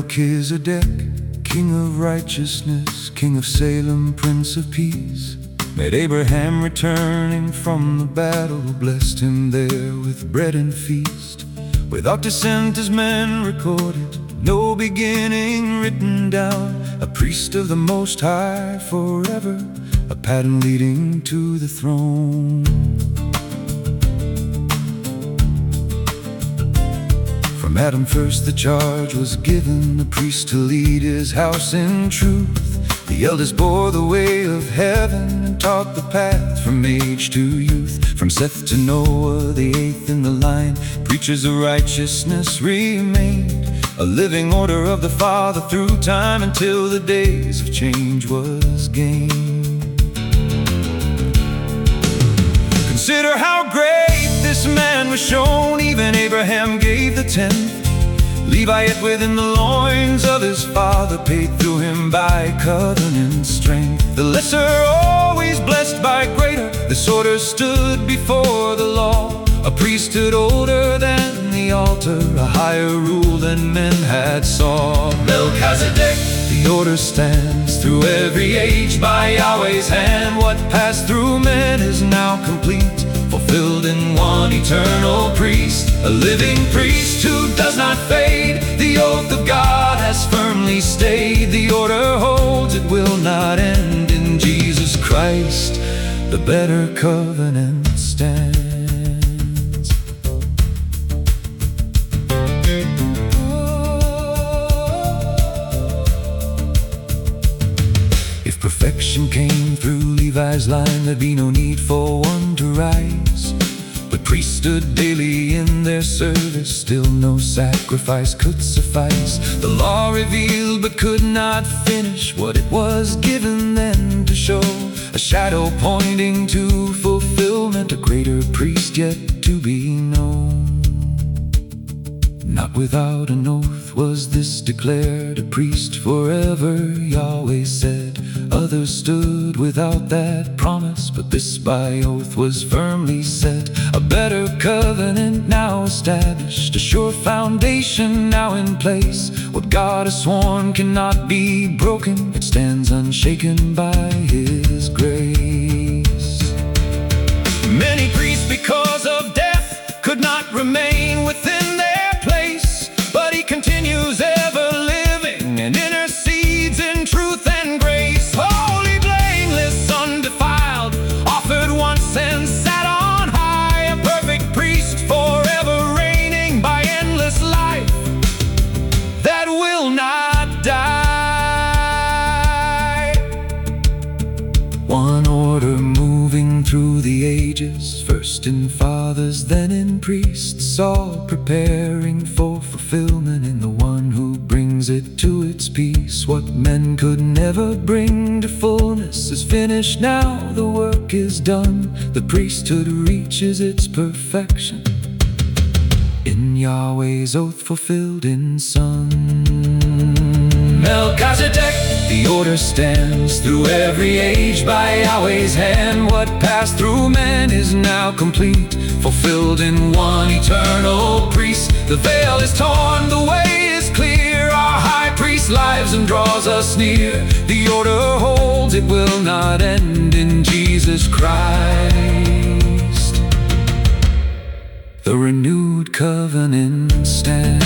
Melchizedek, King of righteousness, King of Salem, Prince of Peace, met Abraham returning from the battle, blessed him there with bread and feast. Without descent as men recorded, no beginning written down, a priest of the Most High forever, a pattern leading to the throne. From Adam first the charge was given, the priest to lead his house in truth. The elders bore the way of heaven and taught the path from age to youth. From Seth to Noah, the eighth in the line, preachers of righteousness remained, a living order of the Father through time, until the days of change was gained. Consider how great this man was shown. Even Abraham gave the tenth. Levi yet within the loins of his father, paid through him by covenant strength. The lesser always blessed by greater, this order stood before the law, a priesthood older than the altar, a higher rule than men had saw. Melchizedek, the order stands through every age by Yahweh's hand. What passed through men is now complete, fulfilled in one eternal priest, a living priest who does not fade. The oath of God has firmly stayed. The order holds, it will not end. In Jesus Christ, the better covenant stands. If perfection came through Levi's line, there'd be no need for one to rise. But priests stood daily in their service, still no sacrifice could suffice. The law revealed but could not finish what it was given then to show, a shadow pointing to fulfillment, a greater priest yet to be known. Not without an oath was this declared, a priest forever, Yahweh said. Others stood without that promise, but this by oath was firmly set. A better covenant now established, a sure foundation now in place. What God has sworn cannot be broken, it stands unshaken by His grace. Many priests because of death could not remain within their place, but He continues ever living and intercedes in truth and grace. Holy, blameless, undefiled, offered once and sat on high, a perfect priest forever reigning by endless life that will not die. One order moving through the ages, first in fathers, then in priests, all preparing for fulfillment in the one who brings it to its peace. What men could never bring to fullness is finished now, the work is done. The priesthood reaches its perfection in Yahweh's oath fulfilled in Son. Melchizedek, the order stands through every age by Yahweh's hand. What passed through men is now complete, fulfilled in one eternal priest. The veil is torn, the way is clear. Our high priest lives and draws us near. The order holds, it will not end. In Jesus Christ, the renewed covenant stands.